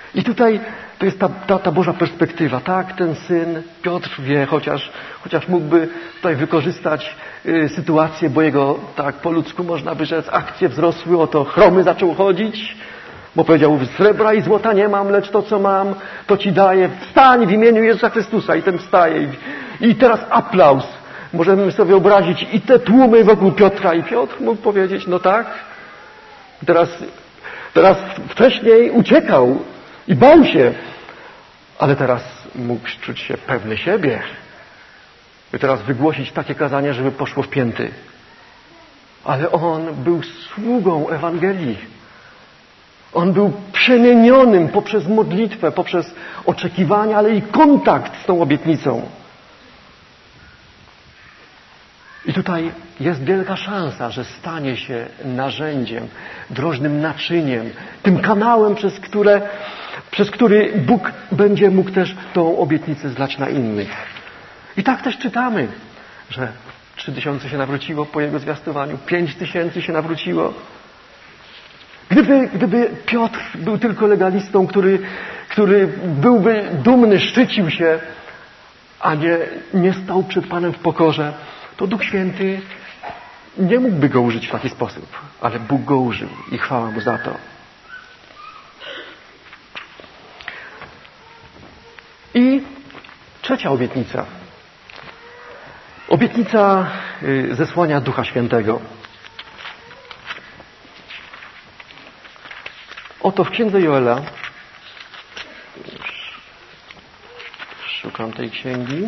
I tutaj to jest ta Boża perspektywa. Tak, ten syn, Piotr wie, chociaż mógłby tutaj wykorzystać sytuację, bo jego, tak po ludzku można by rzec, akcje wzrosły, oto chromy zaczął chodzić, bo powiedział, srebra i złota nie mam, lecz to, co mam, to ci daję. Wstań w imieniu Jezusa Chrystusa. I ten wstaje. I teraz aplauz. Możemy sobie wyobrazić i te tłumy wokół Piotra. I Piotr mógł powiedzieć, no tak. Teraz wcześniej uciekał i bał się, ale teraz mógł czuć się pewny siebie. I teraz wygłosić takie kazanie, żeby poszło w pięty. Ale on był sługą Ewangelii. On był przemienionym poprzez modlitwę, poprzez oczekiwanie, ale i kontakt z tą obietnicą. I tutaj jest wielka szansa, że stanie się narzędziem, drożnym naczyniem, tym kanałem, przez który Bóg będzie mógł też tą obietnicę zlać na innych. I tak też czytamy, że 3000 się nawróciło po jego zwiastowaniu, 5000 się nawróciło. Gdyby Piotr był tylko legalistą, który byłby dumny, szczycił się, a nie stał przed Panem w pokorze, to Duch Święty nie mógłby go użyć w taki sposób. Ale Bóg go użył i chwała Mu za to. I trzecia obietnica. Obietnica zesłania Ducha Świętego. Oto w Księdze Joela, szukam tej księgi,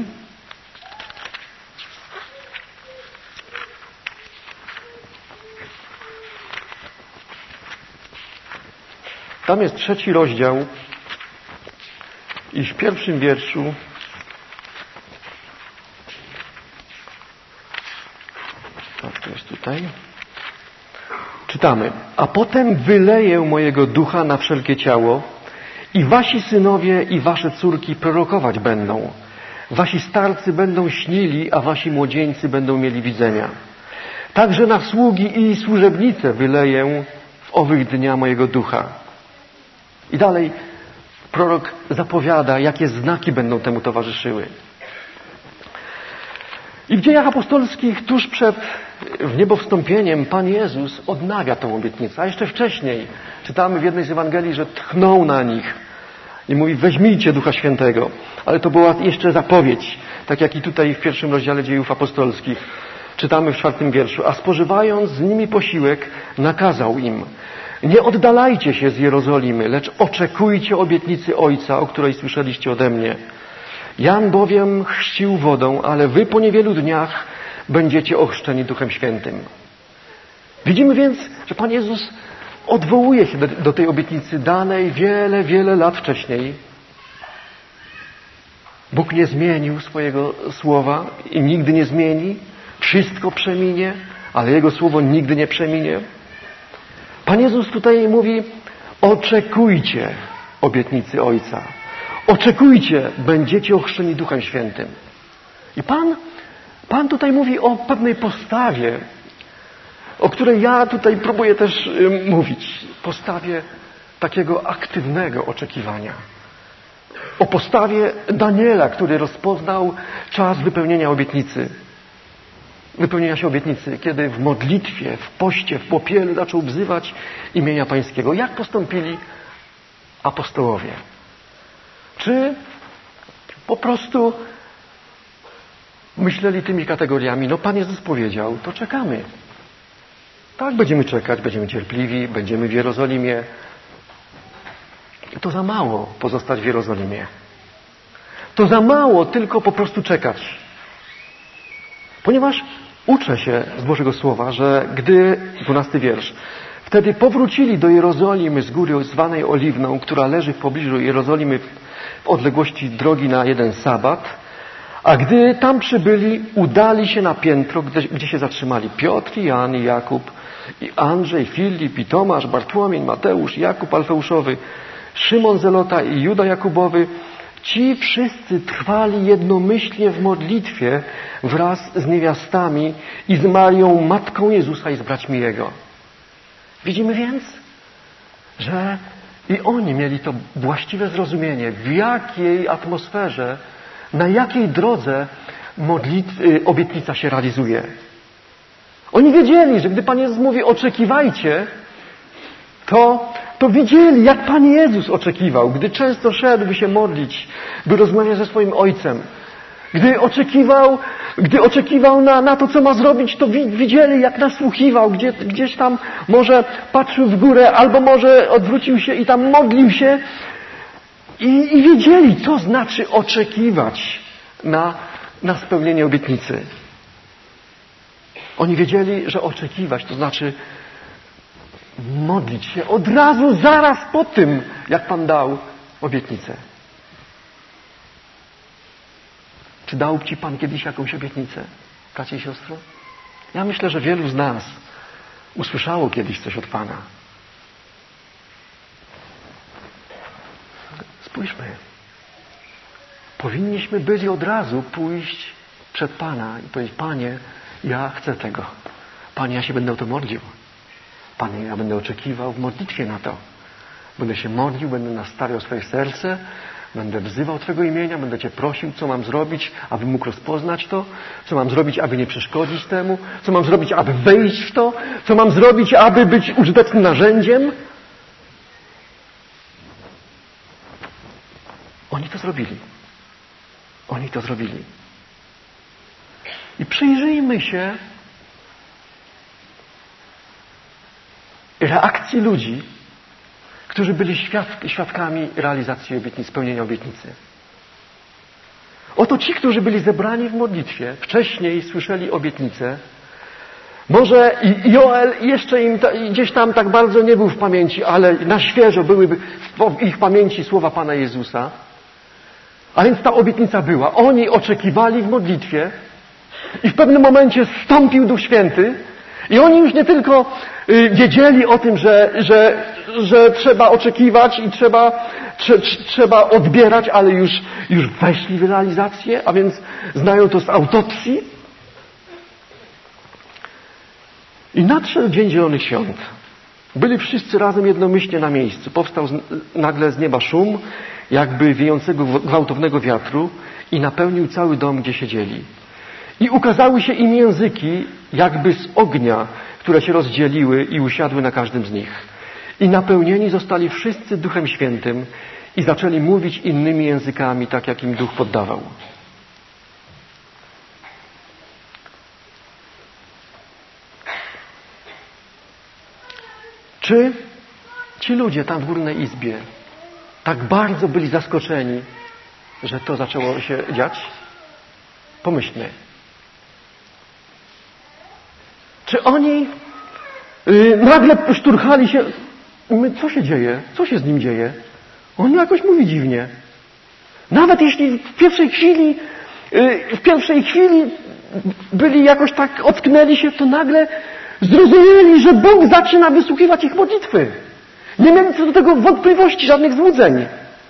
tam jest 3 rozdział i w 1 wierszu tak, to jest tutaj. Czytamy. A potem wyleję mojego ducha na wszelkie ciało i wasi synowie i wasze córki prorokować będą. Wasi starcy będą śnili, a wasi młodzieńcy będą mieli widzenia. Także na sługi i służebnice wyleję w owych dnia mojego ducha. I dalej prorok zapowiada, jakie znaki będą temu towarzyszyły. I w Dziejach Apostolskich tuż przed wniebowstąpieniem Pan Jezus odnawia tę obietnicę. A jeszcze wcześniej czytamy w jednej z Ewangelii, że tchnął na nich i mówi, weźmijcie Ducha Świętego. Ale to była jeszcze zapowiedź, tak jak i tutaj w 1 rozdziale Dziejów Apostolskich. Czytamy w 4 wierszu. A spożywając z nimi posiłek, nakazał im, nie oddalajcie się z Jerozolimy, lecz oczekujcie obietnicy Ojca, o której słyszeliście ode mnie. Jan bowiem chrzcił wodą, ale wy po niewielu dniach będziecie ochrzczeni Duchem Świętym. Widzimy więc, że Pan Jezus odwołuje się do tej obietnicy danej wiele, wiele lat wcześniej. Bóg nie zmienił swojego słowa i nigdy nie zmieni. Wszystko przeminie, ale Jego słowo nigdy nie przeminie. Pan Jezus tutaj mówi, oczekujcie obietnicy Ojca. Oczekujcie, będziecie ochrzczeni Duchem Świętym. I Pan tutaj mówi o pewnej postawie, o której ja tutaj próbuję też mówić. Postawie takiego aktywnego oczekiwania. O postawie Daniela, który rozpoznał czas wypełnienia obietnicy. Wypełnienia się obietnicy, kiedy w modlitwie, w poście, w popiele zaczął wzywać imienia Pańskiego. Jak postąpili apostołowie? Czy po prostu myśleli tymi kategoriami, no Pan Jezus powiedział, to czekamy. Tak, będziemy czekać, będziemy cierpliwi, będziemy w Jerozolimie. To za mało pozostać w Jerozolimie. To za mało tylko po prostu czekać. Ponieważ uczę się z Bożego Słowa, że gdy, 12 wiersz, wtedy powrócili do Jerozolimy z góry zwanej Oliwną, która leży w pobliżu Jerozolimy w odległości drogi na 1 sabat, a gdy tam przybyli, udali się na piętro, gdzie się zatrzymali Piotr, i Jan, i Jakub, i Andrzej, Filip, i Tomasz, Bartłomiej, Mateusz, Jakub Alfeuszowy, Szymon Zelota i Juda Jakubowy. Ci wszyscy trwali jednomyślnie w modlitwie wraz z niewiastami i z Marią, matką Jezusa i z braćmi Jego. Widzimy więc, że I oni mieli to właściwe zrozumienie, w jakiej atmosferze, na jakiej drodze obietnica się realizuje. Oni wiedzieli, że gdy Pan Jezus mówi oczekiwajcie, to widzieli, jak Pan Jezus oczekiwał, gdy często szedł, by się modlić, by rozmawiać ze swoim Ojcem. Gdy oczekiwał na to, co ma zrobić, to widzieli, jak nasłuchiwał, gdzieś tam może patrzył w górę, albo może odwrócił się i tam modlił się. I wiedzieli, co znaczy oczekiwać na spełnienie obietnicy. Oni wiedzieli, że oczekiwać to znaczy modlić się od razu, zaraz po tym, jak Pan dał obietnicę. Czy dał Ci Pan kiedyś jakąś obietnicę, bracie i siostro? Ja myślę, że wielu z nas usłyszało kiedyś coś od Pana. Spójrzmy. Powinniśmy byli od razu pójść przed Pana i powiedzieć: Panie, ja chcę tego. Panie, ja się będę o to modlił. Panie, ja będę oczekiwał w modlitwie na to. Będę się modlił, będę nastawiał swoje serce, będę wzywał Twojego imienia, będę Cię prosił, co mam zrobić, aby mógł rozpoznać to, co mam zrobić, aby nie przeszkodzić temu, co mam zrobić, aby wejść w to, co mam zrobić, aby być użytecznym narzędziem. Oni to zrobili. Oni to zrobili. I przyjrzyjmy się reakcji ludzi, którzy byli świadkami realizacji obietnicy, spełnienia obietnicy. Oto ci, którzy byli zebrani w modlitwie, wcześniej słyszeli obietnicę. Może Joel jeszcze im gdzieś tam tak bardzo nie był w pamięci, ale na świeżo były w ich pamięci słowa Pana Jezusa. A więc ta obietnica była. Oni oczekiwali w modlitwie i w pewnym momencie zstąpił Duch Święty i oni już nie tylko wiedzieli o tym, że trzeba oczekiwać i trzeba odbierać, ale już weszli w realizację, a więc znają to z autopsji. I nadszedł Dzień Zielonych Świąt. Byli wszyscy razem jednomyślnie na miejscu. Powstał nagle z nieba szum, jakby wiejącego gwałtownego wiatru i napełnił cały dom, gdzie siedzieli. I ukazały się im języki, jakby z ognia, które się rozdzieliły i usiadły na każdym z nich. I napełnieni zostali wszyscy Duchem Świętym i zaczęli mówić innymi językami, tak jak im Duch poddawał. Czy ci ludzie tam w Górnej Izbie tak bardzo byli zaskoczeni, że to zaczęło się dziać? Pomyślmy. Czy oni nagle szturchali się? Co się dzieje? Co się z nim dzieje? On jakoś mówi dziwnie. Nawet jeśli w pierwszej chwili byli jakoś tak, ocknęli się, to nagle zrozumieli, że Bóg zaczyna wysłuchiwać ich modlitwy. Nie mieli co do tego wątpliwości, żadnych złudzeń.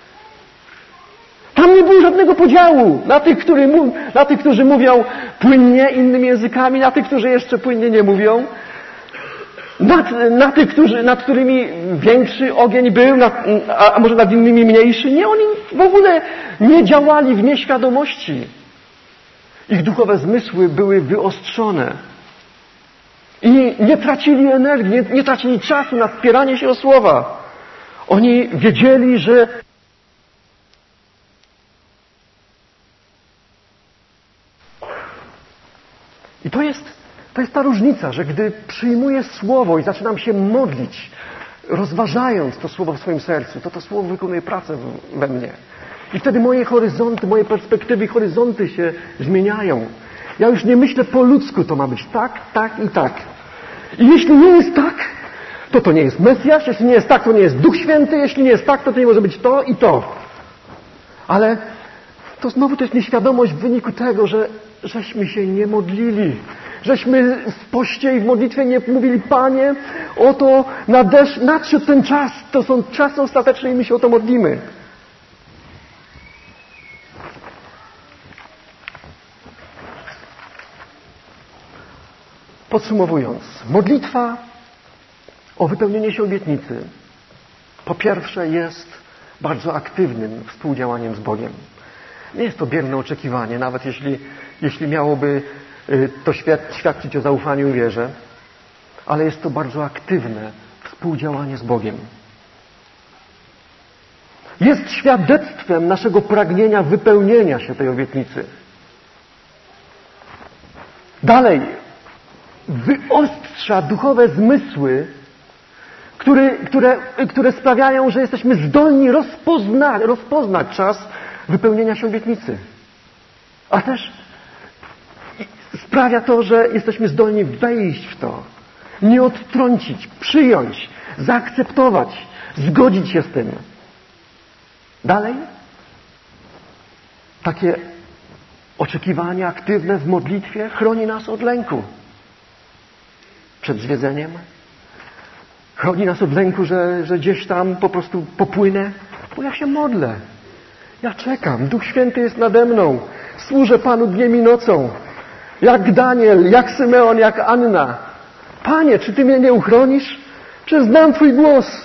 Tam nie było żadnego podziału na tych, którzy mówią płynnie innymi językami, na tych, którzy jeszcze płynnie nie mówią, na tych, nad którymi większy ogień był, a może nad innymi mniejszy. Nie, oni w ogóle nie działali w nieświadomości. Ich duchowe zmysły były wyostrzone. I nie tracili energii, nie tracili czasu na spieranie się o słowa. Oni wiedzieli, że i to jest ta różnica, że gdy przyjmuję słowo i zaczynam się modlić, rozważając to słowo w swoim sercu, to słowo wykonuje pracę we mnie. I wtedy moje horyzonty, moje perspektywy i horyzonty się zmieniają. Ja już nie myślę po ludzku, to ma być tak, tak i tak. I jeśli nie jest tak, to nie jest Mesjasz, jeśli nie jest tak, to nie jest Duch Święty, jeśli nie jest tak, to nie może być to i to. Ale to znowu to jest nieświadomość w wyniku tego, żeśmy się nie modlili. Żeśmy w poście i w modlitwie nie mówili: Panie, oto nadszedł ten czas, to są czasy ostateczne i my się o to modlimy. Podsumowując, modlitwa o wypełnienie się obietnicy Po pierwsze jest bardzo aktywnym współdziałaniem z Bogiem. Nie jest to bierne oczekiwanie, nawet jeśli miałoby to świadczyć o zaufaniu i wierze, ale jest to bardzo aktywne współdziałanie z Bogiem. Jest świadectwem naszego pragnienia wypełnienia się tej obietnicy. Dalej, wyostrza duchowe zmysły, które sprawiają, że jesteśmy zdolni rozpoznać czas wypełnienia się obietnicy. A też sprawia to, że jesteśmy zdolni wejść w to, nie odtrącić, przyjąć, zaakceptować, zgodzić się z tym. Dalej, takie oczekiwanie aktywne w modlitwie chroni nas od lęku przed zwiedzeniem. Chroni nas od lęku, że gdzieś tam po prostu popłynę, bo ja się modlę. Ja czekam. Duch Święty jest nade mną. Służę Panu dniem i nocą. Jak Daniel, jak Symeon, jak Anna. Panie, czy Ty mnie nie uchronisz? Przecież znam Twój głos.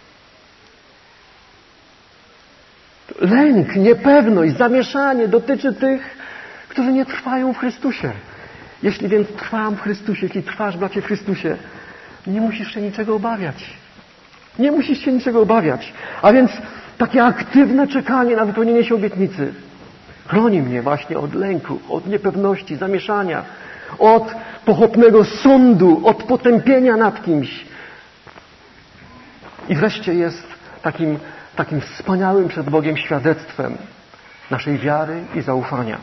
Lęk, niepewność, zamieszanie dotyczy tych, którzy nie trwają w Chrystusie. Jeśli więc trwam w Chrystusie, jeśli trwasz, bracie, w Chrystusie, nie musisz się niczego obawiać. Nie musisz się niczego obawiać. A więc takie aktywne czekanie na wypełnienie się obietnicy chroni mnie właśnie od lęku, od niepewności, zamieszania, od pochopnego sądu, od potępienia nad kimś. I wreszcie jest takim wspaniałym przed Bogiem świadectwem naszej wiary i zaufania.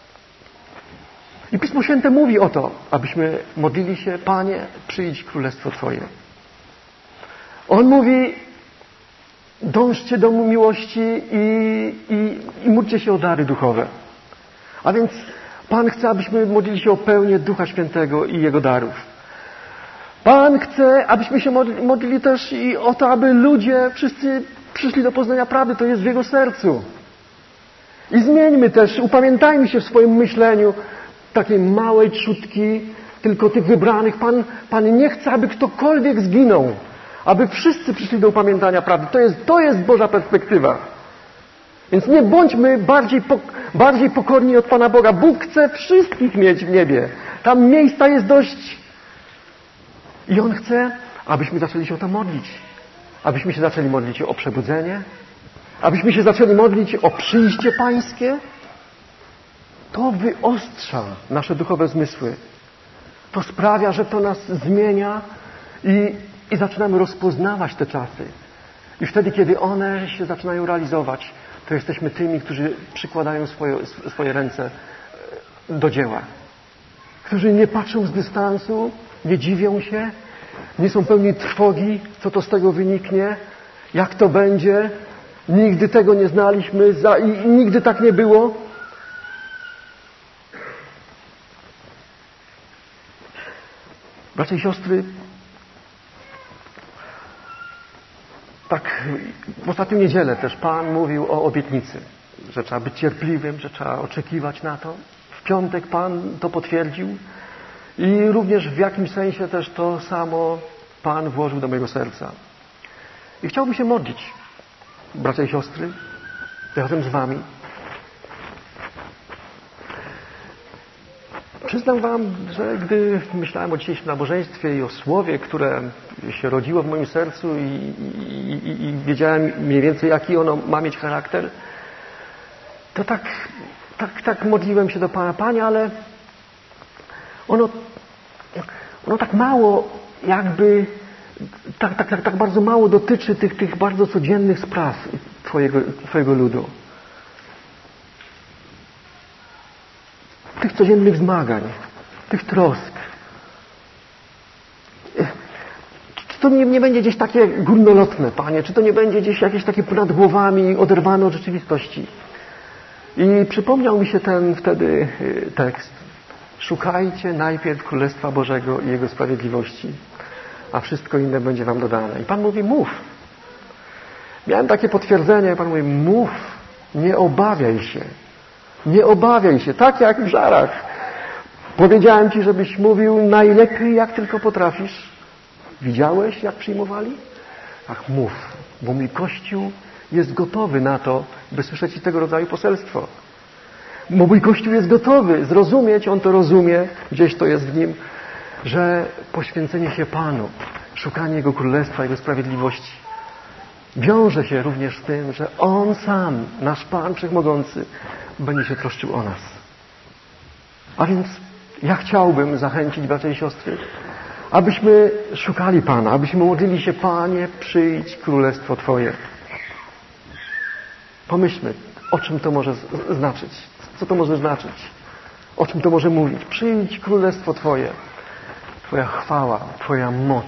I Pismo Święte mówi o to, abyśmy modlili się: Panie, przyjdź królestwo Twoje. On mówi: dążcie do miłości i módlcie się o dary duchowe. A więc Pan chce, abyśmy modlili się o pełnię Ducha Świętego i Jego darów. Pan chce, abyśmy się modlili też i o to, aby ludzie wszyscy przyszli do poznania prawdy. To jest w Jego sercu. I zmieńmy też, upamiętajmy się w swoim myśleniu takiej małej trzutki, tylko tych wybranych. Pan nie chce, aby ktokolwiek zginął, aby wszyscy przyszli do upamiętania prawdy. To jest Boża perspektywa. Więc nie bądźmy bardziej pokorni od Pana Boga. Bóg chce wszystkich mieć w niebie. Tam miejsca jest dość. I On chce, abyśmy zaczęli się o to modlić. Abyśmy się zaczęli modlić o przebudzenie. Abyśmy się zaczęli modlić o przyjście Pańskie. To wyostrza nasze duchowe zmysły. To sprawia, że to nas zmienia i zaczynamy rozpoznawać te czasy. I wtedy, kiedy one się zaczynają realizować, to jesteśmy tymi, którzy przykładają swoje ręce do dzieła. Którzy nie patrzą z dystansu, nie dziwią się, nie są pełni trwogi, co to z tego wyniknie, jak to będzie. Nigdy tego nie znaliśmy i nigdy tak nie było. Bracia i siostry, tak w ostatnią niedzielę też Pan mówił o obietnicy, że trzeba być cierpliwym, że trzeba oczekiwać na to. W piątek Pan to potwierdził i również w jakimś sensie też to samo Pan włożył do mojego serca. I chciałbym się modlić, bracia i siostry, razem z Wami. Przyznam Wam, że gdy myślałem o dzisiejszym nabożeństwie i o słowie, które się rodziło w moim sercu i wiedziałem mniej więcej, jaki ono ma mieć charakter, to tak modliłem się do Pana: Panie, ale ono tak mało jakby, tak bardzo mało dotyczy tych bardzo codziennych spraw Twojego ludu. Tych codziennych zmagań, tych trosk. Czy to nie będzie gdzieś takie górnolotne, Panie? Czy to nie będzie gdzieś jakieś takie ponad głowami, oderwane od rzeczywistości? I przypomniał mi się ten wtedy tekst. Szukajcie najpierw Królestwa Bożego i Jego sprawiedliwości, a wszystko inne będzie wam dodane. I Pan mówi: mów. Miałem takie potwierdzenie, Pan mówi: mów, nie obawiaj się. Nie obawiaj się, tak jak w żarach. Powiedziałem Ci, żebyś mówił najlepiej, jak tylko potrafisz. Widziałeś, jak przyjmowali? Ach, mów, bo mój Kościół jest gotowy na to, by słyszeć tego rodzaju poselstwo. Bo mój Kościół jest gotowy zrozumieć, on to rozumie, gdzieś to jest w nim, że poświęcenie się Panu, szukanie Jego Królestwa, Jego sprawiedliwości wiąże się również z tym, że On sam, nasz Pan Wszechmogący, będzie się troszczył o nas. A więc ja chciałbym zachęcić bracia i siostry, abyśmy szukali Pana, abyśmy modlili się: Panie, przyjdź Królestwo Twoje. Pomyślmy, o czym to może znaczyć. Co to może znaczyć? O czym to może mówić? Przyjdź Królestwo Twoje. Twoja chwała, Twoja moc.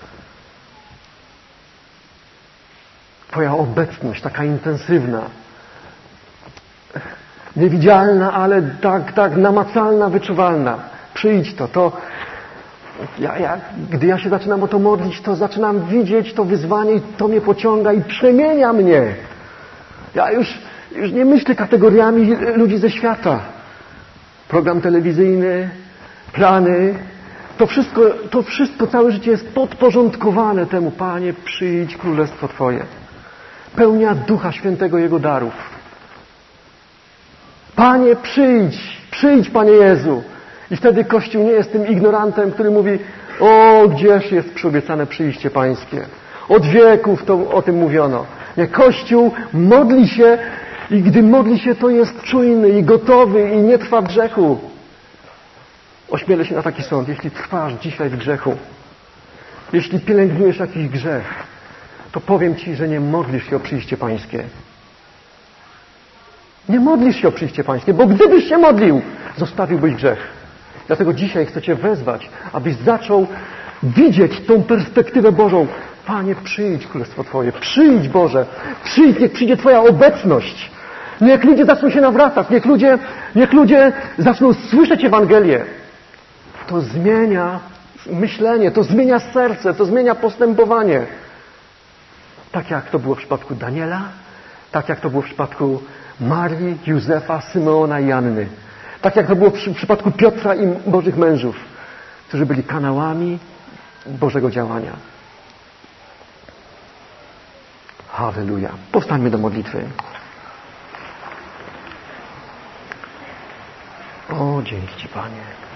Twoja obecność, taka intensywna. Niewidzialna, ale tak namacalna, wyczuwalna. Przyjdź to. Gdy ja się zaczynam o to modlić, to zaczynam widzieć to wyzwanie i to mnie pociąga i przemienia mnie. Ja już nie myślę kategoriami ludzi ze świata. Program telewizyjny, plany, to wszystko, całe życie jest podporządkowane temu: Panie, przyjdź Królestwo Twoje. Pełnia Ducha Świętego, Jego darów. Panie, przyjdź, Panie Jezu. I wtedy Kościół nie jest tym ignorantem, który mówi: o, gdzież jest przyobiecane przyjście Pańskie. Od wieków to o tym mówiono. Nie, Kościół modli się i gdy modli się, to jest czujny i gotowy i nie trwa w grzechu. Ośmielę się na taki sąd: jeśli trwasz dzisiaj w grzechu, jeśli pielęgnujesz jakiś grzech, to powiem Ci, że nie modlisz się o przyjście Pańskie. Nie modlisz się o przyjście Pańskie, bo gdybyś się modlił, zostawiłbyś grzech. Dlatego dzisiaj chcę Cię wezwać, abyś zaczął widzieć tą perspektywę Bożą. Panie, przyjdź Królestwo Twoje. Przyjdź, Boże. Przyjdź, niech przyjdzie Twoja obecność. Niech ludzie zaczną się nawracać. Niech ludzie zaczną słyszeć Ewangelię. To zmienia myślenie, to zmienia serce, to zmienia postępowanie. Tak jak to było w przypadku Daniela, tak jak to było w przypadku Marii, Józefa, Symeona i Anny. Tak jak to było w przypadku Piotra i Bożych mężów, którzy byli kanałami Bożego działania. Halleluja. Powstańmy do modlitwy. O, dzięki Ci, Panie.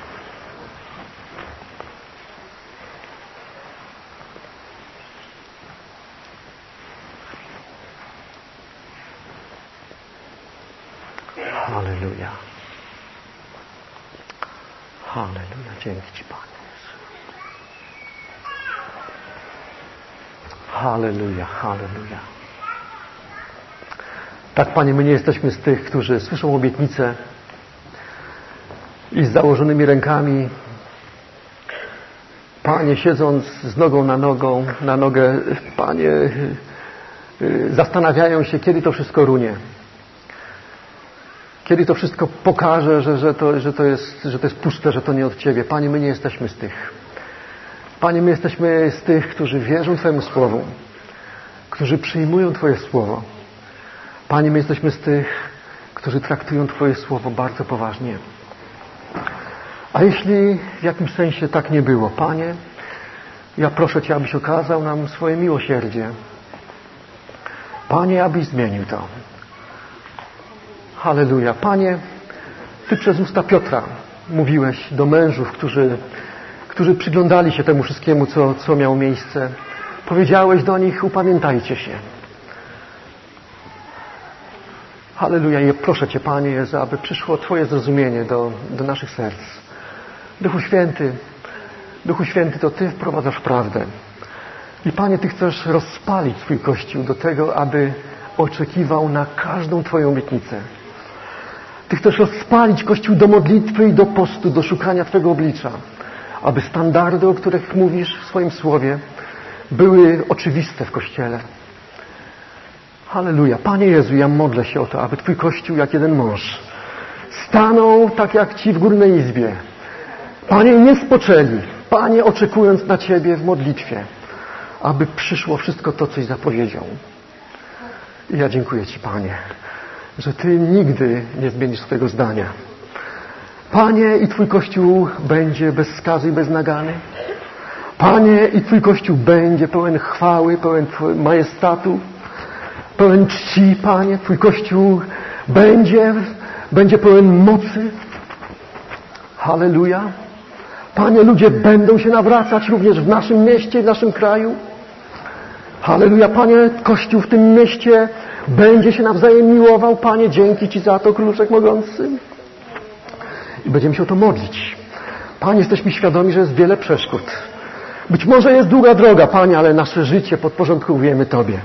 Halleluja. Halleluja. Dzięki Ci, Panie. Halleluja, halleluja. Tak, Panie, my nie jesteśmy z tych, którzy słyszą obietnice i z założonymi rękami, Panie, siedząc z nogą na nogę, Panie, zastanawiają się, kiedy to wszystko runie. Kiedy to wszystko pokaże, że to jest puste, że to nie od Ciebie. Panie, my nie jesteśmy z tych. Panie, my jesteśmy z tych, którzy wierzą Twojemu Słowu, którzy przyjmują Twoje Słowo. Panie, my jesteśmy z tych, którzy traktują Twoje Słowo bardzo poważnie. A jeśli w jakimś sensie tak nie było, Panie, ja proszę Cię, abyś okazał nam swoje miłosierdzie. Panie, abyś zmienił to. Halleluja. Panie, Ty przez usta Piotra mówiłeś do mężów, którzy przyglądali się temu wszystkiemu, co miało miejsce. Powiedziałeś do nich: upamiętajcie się. Halleluja. I proszę Cię, Panie Jezu, aby przyszło Twoje zrozumienie do naszych serc. Duchu Święty, to Ty wprowadzasz prawdę. I Panie, Ty chcesz rozpalić swój Kościół do tego, aby oczekiwał na każdą Twoją obietnicę. Ty chcesz rozpalić Kościół do modlitwy i do postu, do szukania Twojego oblicza. Aby standardy, o których mówisz w swoim Słowie, były oczywiste w Kościele. Halleluja. Panie Jezu, ja modlę się o to, aby Twój Kościół, jak jeden mąż, stanął tak jak Ci w górnej izbie. Panie, nie spoczęli. Panie, oczekując na Ciebie w modlitwie, aby przyszło wszystko to, coś zapowiedział. I ja dziękuję Ci, Panie, że Ty nigdy nie zmienisz swojego zdania. Panie, i Twój Kościół będzie bez skazy i bez nagany. Panie, i Twój Kościół będzie pełen chwały, pełen majestatu, pełen czci, Panie. Twój Kościół będzie pełen mocy. Halleluja. Panie, ludzie będą się nawracać również w naszym mieście, w naszym kraju. Halleluja. Panie, Kościół w tym mieście będzie się nawzajem miłował. Panie, dzięki Ci za to, Królu Wszechmogący. I będziemy się o to modlić. Panie, jesteśmy świadomi, że jest wiele przeszkód. Być może jest długa droga, Panie, ale nasze życie podporządkowujemy Tobie.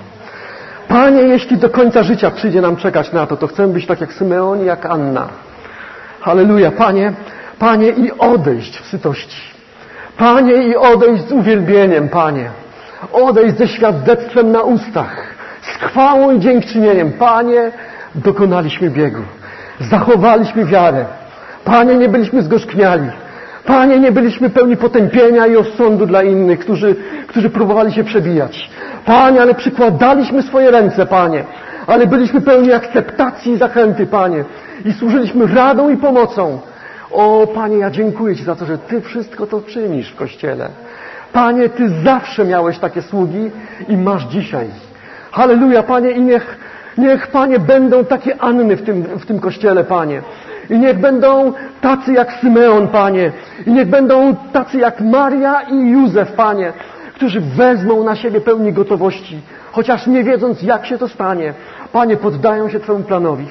Panie, jeśli do końca życia przyjdzie nam czekać na to, to chcemy być tak jak Symeon i jak Anna. Halleluja. Panie, i odejść w sytości. Panie, i odejść z uwielbieniem, Panie. Odejść ze świadectwem na ustach. Z chwałą i dziękczynieniem. Panie, dokonaliśmy biegu. Zachowaliśmy wiarę. Panie, nie byliśmy zgorzkniali. Panie, nie byliśmy pełni potępienia i osądu dla innych, którzy próbowali się przebijać. Panie, ale przykładaliśmy swoje ręce, Panie. Ale byliśmy pełni akceptacji i zachęty, Panie. I służyliśmy radą i pomocą. O, Panie, ja dziękuję Ci za to, że Ty wszystko to czynisz w Kościele. Panie, Ty zawsze miałeś takie sługi i masz dzisiaj. Halleluja, Panie, i niech Panie, będą takie Anny w tym Kościele, Panie. I niech będą tacy jak Symeon, Panie. I niech będą tacy jak Maria i Józef, Panie, którzy wezmą na siebie pełni gotowości, chociaż nie wiedząc, jak się to stanie. Panie, poddają się Twojemu planowi.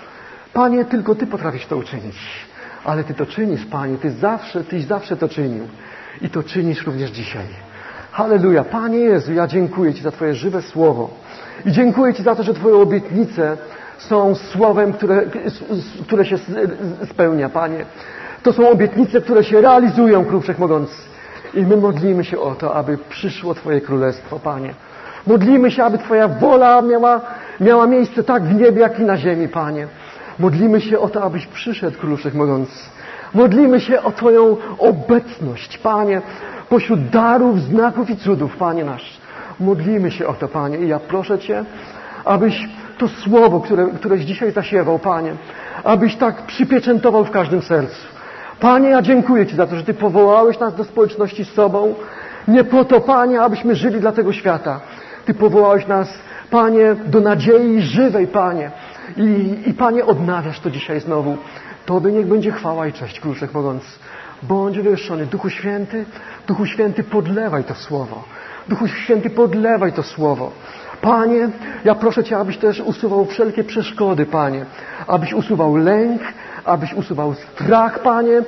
Panie, tylko Ty potrafisz to uczynić. Ale Ty to czynisz, Panie. Tyś zawsze to czynił. I to czynisz również dzisiaj. Halleluja. Panie Jezu, ja dziękuję Ci za Twoje żywe słowo. I dziękuję Ci za to, że Twoje obietnice są słowem, które się spełnia, Panie. To są obietnice, które się realizują, Król Wszechmogący. I my modlimy się o to, aby przyszło Twoje Królestwo, Panie. Modlimy się, aby Twoja wola miała miejsce tak w niebie, jak i na ziemi, Panie. Modlimy się o to, abyś przyszedł, Królu Wszechmogący. Modlimy się o Twoją obecność, Panie, pośród darów, znaków i cudów, Panie nasz. Modlimy się o to, Panie. I ja proszę Cię, abyś to słowo, któreś dzisiaj zasiewał, Panie, abyś tak przypieczętował w każdym sercu. Panie, ja dziękuję Ci za to, że Ty powołałeś nas do społeczności z sobą. Nie po to, Panie, abyśmy żyli dla tego świata. Ty powołałeś nas, Panie, do nadziei żywej, Panie. I Panie, odnawiasz to dzisiaj znowu. Tobie niech będzie chwała i cześć, Król Wszechmogący. Bądź wywyższony. Duchu Święty, podlewaj to słowo. Duchu Święty, podlewaj to słowo. Panie, ja proszę Cię, abyś też usuwał wszelkie przeszkody, Panie. Abyś usuwał lęk, abyś usuwał strach, Panie.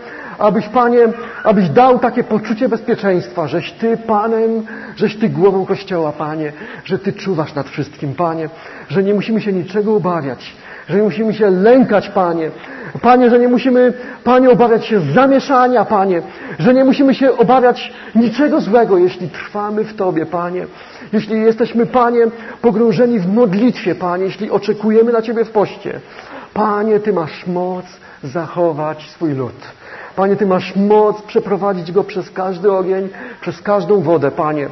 Abyś dał takie poczucie bezpieczeństwa, żeś Ty Panem, żeś Ty głową Kościoła, Panie. Że Ty czuwasz nad wszystkim, Panie. Że nie musimy się niczego obawiać. Że nie musimy się lękać, Panie. Panie, że nie musimy, Panie, obawiać się zamieszania, Panie. Że nie musimy się obawiać niczego złego, jeśli trwamy w Tobie, Panie. Jeśli jesteśmy, Panie, pogrążeni w modlitwie, Panie. Jeśli oczekujemy na Ciebie w poście. Panie, Ty masz moc zachować swój lud. Panie, Ty masz moc przeprowadzić go przez każdy ogień, przez każdą wodę, Panie.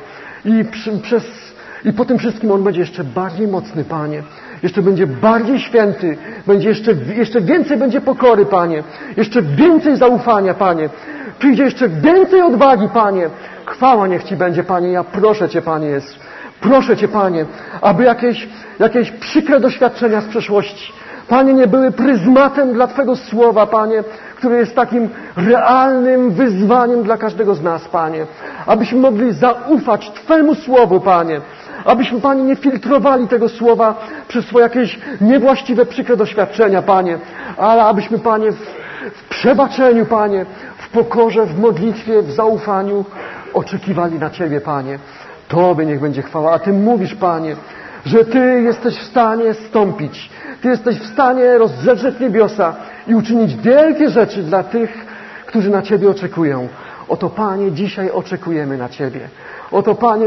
I po tym wszystkim On będzie jeszcze bardziej mocny, Panie. Jeszcze będzie bardziej święty. Jeszcze więcej będzie pokory, Panie. Jeszcze więcej zaufania, Panie. Przyjdzie jeszcze więcej odwagi, Panie. Chwała niech Ci będzie, Panie. Ja proszę Cię, Panie Jezu. Proszę Cię, Panie, aby jakieś przykre doświadczenia z przeszłości, Panie, nie były pryzmatem dla Twego słowa, Panie, które jest takim realnym wyzwaniem dla każdego z nas, Panie. Abyśmy mogli zaufać Twemu słowu, Panie. Abyśmy, Panie, nie filtrowali tego słowa przez swoje jakieś niewłaściwe, przykre doświadczenia, Panie. Ale abyśmy, Panie, w przebaczeniu, Panie, w pokorze, w modlitwie, w zaufaniu oczekiwali na Ciebie, Panie. Tobie niech będzie chwała. A Ty mówisz, Panie, że Ty jesteś w stanie stąpić. Ty jesteś w stanie rozdrzeć niebiosa i uczynić wielkie rzeczy dla tych, którzy na Ciebie oczekują. Oto, Panie, dzisiaj oczekujemy na Ciebie. Oto, Panie,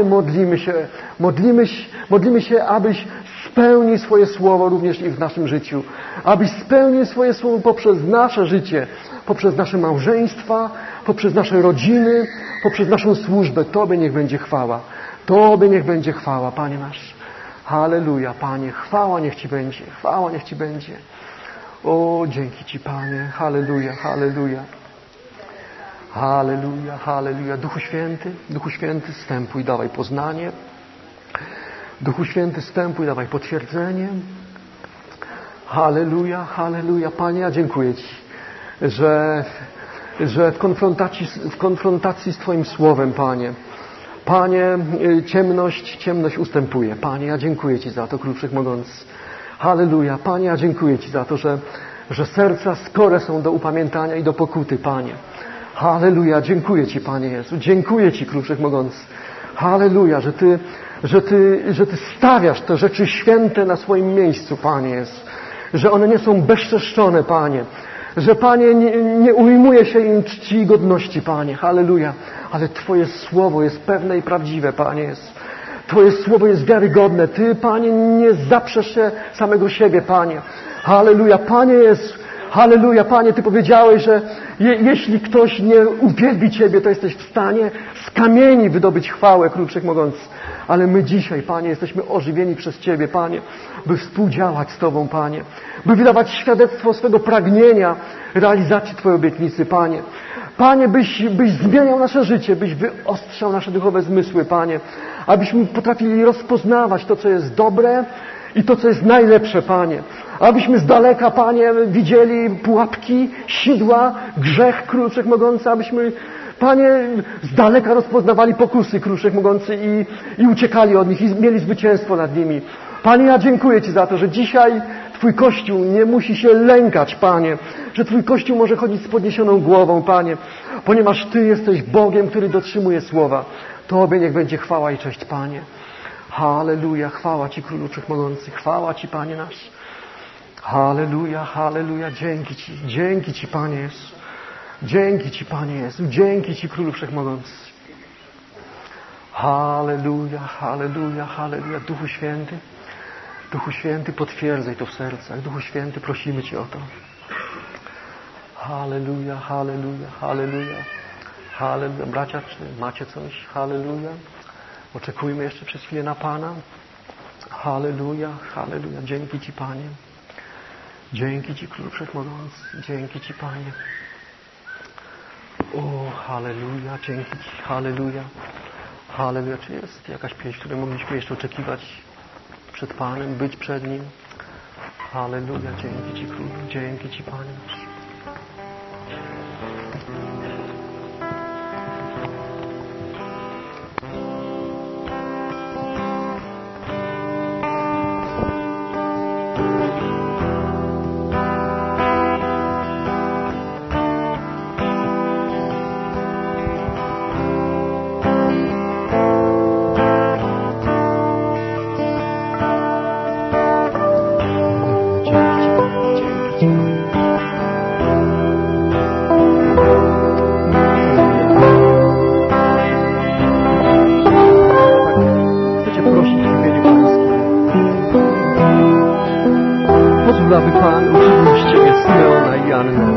modlimy się, abyś spełnił swoje słowo również i w naszym życiu. Abyś spełnił swoje słowo poprzez nasze życie, poprzez nasze małżeństwa, poprzez nasze rodziny, poprzez naszą służbę. Tobie niech będzie chwała. Tobie niech będzie chwała, Panie nasz. Halleluja, Panie. Chwała niech Ci będzie. Chwała niech Ci będzie. O, dzięki Ci, Panie. Halleluja, halleluja. Halleluja, halleluja. Duchu Święty, wstępuj, dawaj poznanie. Duchu Święty, wstępuj, dawaj potwierdzenie. Halleluja, halleluja. Panie, ja dziękuję Ci, że w konfrontacji z Twoim Słowem, Panie, ciemność ustępuje. Panie, ja dziękuję Ci za to, Król Wszechmogący. Halleluja. Panie, ja dziękuję Ci za to, że serca skore są do upamiętania i do pokuty, Panie. Halleluja. Dziękuję Ci, Panie Jezu. Dziękuję Ci, Król Wszechmogący. Halleluja, że Ty stawiasz te rzeczy święte na swoim miejscu, Panie Jezu. Że one nie są bezczeszczone, Panie. Że, Panie, nie ujmuje się im czci i godności, Panie. Halleluja. Ale Twoje Słowo jest pewne i prawdziwe, Panie Jezu. Twoje Słowo jest wiarygodne. Ty, Panie, nie zaprzesz się samego siebie, Panie. Halleluja. Panie Jezu. Halleluja. Panie, Ty powiedziałeś, że jeśli ktoś nie uwielbi Ciebie, to jesteś w stanie z kamieni wydobyć chwałę, Król Wszechmogący. Ale my dzisiaj, Panie, jesteśmy ożywieni przez Ciebie, Panie, by współdziałać z Tobą, Panie. By wydawać świadectwo swego pragnienia realizacji Twojej obietnicy, Panie. Panie, byś zmieniał nasze życie, byś wyostrzał nasze duchowe zmysły, Panie. Abyśmy potrafili rozpoznawać to, co jest dobre i to, co jest najlepsze, Panie. Abyśmy z daleka, Panie, widzieli pułapki, sidła, grzech, Król Wszechmogący. Abyśmy, Panie, z daleka rozpoznawali pokusy, Król Wszechmogący, i uciekali od nich i mieli zwycięstwo nad nimi. Panie, ja dziękuję Ci za to, że dzisiaj Twój Kościół nie musi się lękać, Panie. Że Twój Kościół może chodzić z podniesioną głową, Panie. Ponieważ Ty jesteś Bogiem, który dotrzymuje słowa. Tobie niech będzie chwała i cześć, Panie. Halleluja, chwała Ci, Królu Wszechmogący. Chwała Ci, Panie nasz. Halleluja, halleluja. Dzięki Ci, Panie Jezu. Dzięki Ci, Panie Jezu. Dzięki Ci, Królu Wszechmogący. Halleluja, halleluja, halleluja. Duchu Święty, potwierdzaj to w sercach. Duchu Święty, prosimy Cię o to. Halleluja, halleluja, halleluja. Halleluja. Bracia, czy macie coś? Halleluja. Oczekujmy jeszcze przez chwilę na Pana. Halleluja, halleluja. Dzięki Ci, Panie. Dzięki Ci, Król Wszechmogący. Dzięki Ci, Panie. O, halleluja. Dzięki Ci, halleluja. Halleluja. Czy jest jakaś pieśń, której mogliśmy jeszcze oczekiwać przed Panem, być przed Nim? Halleluja. Dzięki Ci, Król. Dzięki Ci, Panie. Aby Pan uczynił z Ciebie Symeona i Annę.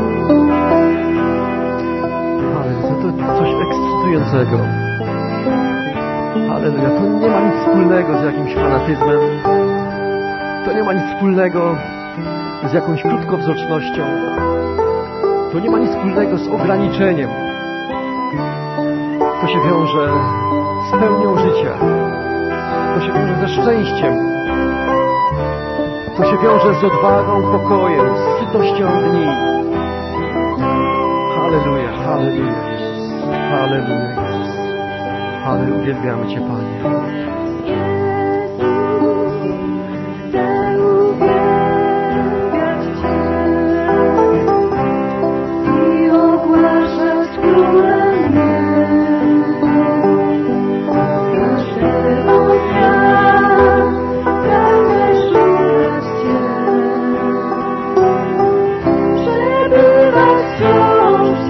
Ale to coś ekscytującego. Halleluja. To nie ma nic wspólnego z jakimś fanatyzmem. To nie ma nic wspólnego z jakąś krótkowzrocznością. To nie ma nic wspólnego z ograniczeniem. To się wiąże z pełnią życia. To się wiąże ze szczęściem. To się wiąże z odwagą, pokojem, z sytością dni. Halleluja, halleluja, Jezus. Halleluja, Jezus. Halleluja, uwielbiamy Cię, Panie.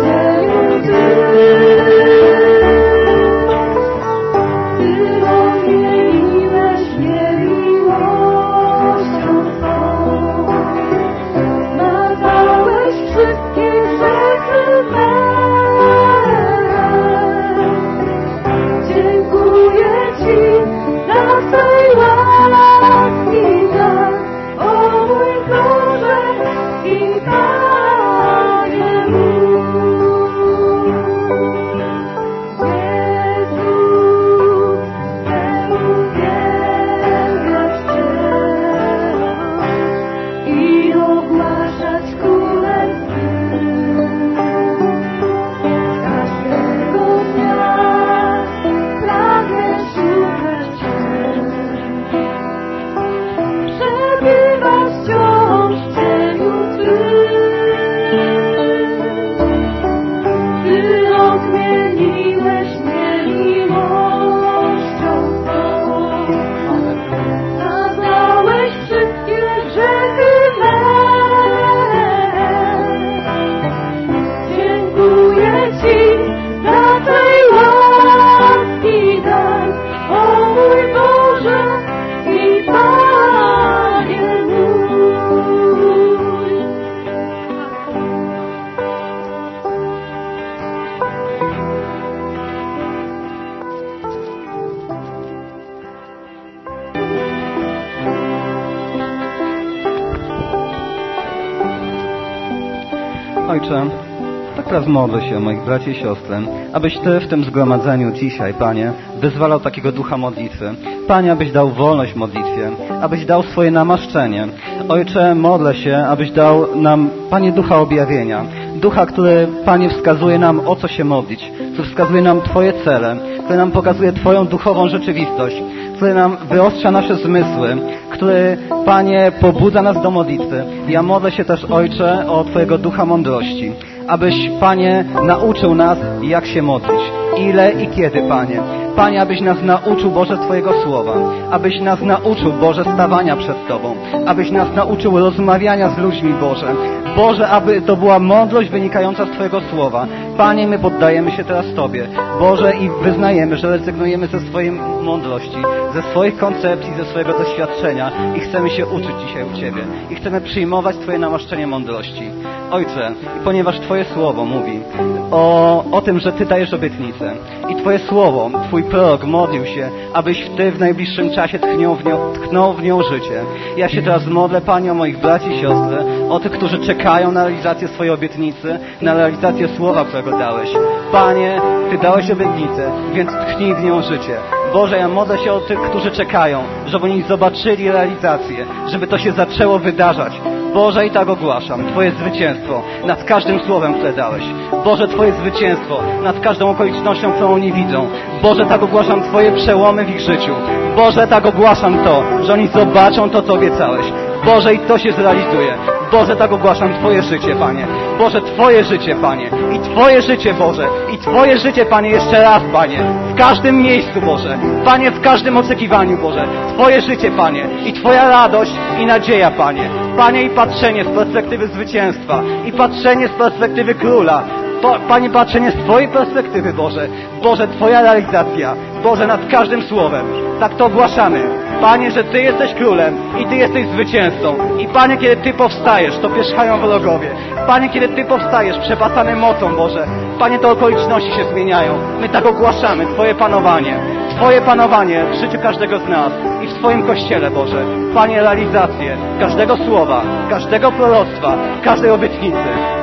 Ty Ojcze, tak teraz modlę się o moich braci i siostry, abyś Ty w tym zgromadzeniu dzisiaj, Panie, wyzwalał takiego ducha modlitwy. Panie, abyś dał wolność modlitwie, abyś dał swoje namaszczenie. Ojcze, modlę się, abyś dał nam, Panie, ducha objawienia. Ducha, który, Panie, wskazuje nam, o co się modlić, który wskazuje nam Twoje cele, który nam pokazuje Twoją duchową rzeczywistość, który nam wyostrza nasze zmysły, który, Panie, pobudza nas do modlitwy. Ja modlę się też, Ojcze, o Twojego ducha mądrości, abyś, Panie, nauczył nas, jak się modlić, ile i kiedy, Panie. Panie, abyś nas nauczył, Boże, Twojego słowa, abyś nas nauczył, Boże, stawania przed Tobą, abyś nas nauczył rozmawiania z ludźmi, Boże. Boże, aby to była mądrość wynikająca z Twojego słowa. Panie, my poddajemy się teraz Tobie, Boże, i wyznajemy, że rezygnujemy ze swojej mądrości, ze swoich koncepcji, ze swojego doświadczenia i chcemy się uczyć dzisiaj u Ciebie i chcemy przyjmować Twoje namaszczenie mądrości. Ojcze, ponieważ Twoje słowo mówi o tym, że Ty dajesz obietnicę i Twoje słowo, Twój prorok modlił się, abyś Ty w najbliższym czasie tchnął w nią życie. Ja się teraz modlę, Panie, o moich braci i siostry, o tych, którzy czekają na realizację swojej obietnicy, na realizację słowa, którego dałeś. Panie, Ty dałeś obietnicę, więc tchnij w nią życie. Boże, ja modlę się o tych, którzy czekają, żeby oni zobaczyli realizację, żeby to się zaczęło wydarzać. Boże, i tak ogłaszam Twoje zwycięstwo nad każdym słowem, które dałeś. Boże, Twoje zwycięstwo nad każdą okolicznością, którą oni widzą. Boże, tak ogłaszam Twoje przełomy w ich życiu. Boże, tak ogłaszam to, że oni zobaczą to, co obiecałeś. Boże, i to się zrealizuje. Boże, tak ogłaszam Twoje życie, Panie. Boże, Twoje życie, Panie. I Twoje życie, Boże. I Twoje życie, Panie, jeszcze raz, Panie. W każdym miejscu, Boże. Panie, w każdym oczekiwaniu, Boże. Twoje życie, Panie. I Twoja radość i nadzieja, Panie. Panie, i patrzenie z perspektywy zwycięstwa. I patrzenie z perspektywy Króla. Panie, patrzenie z Twojej perspektywy, Boże. Boże, Twoja realizacja. Boże, nad każdym słowem. Tak to ogłaszamy. Panie, że Ty jesteś królem i Ty jesteś zwycięzcą. I Panie, kiedy Ty powstajesz, to pierzchają wrogowie. Panie, kiedy Ty powstajesz, przepasany mocą, Boże. Panie, te okoliczności się zmieniają. My tak ogłaszamy Twoje panowanie. Twoje panowanie w życiu każdego z nas i w Twoim Kościele, Boże. Panie, realizację każdego słowa, każdego proroctwa, każdej obietnicy.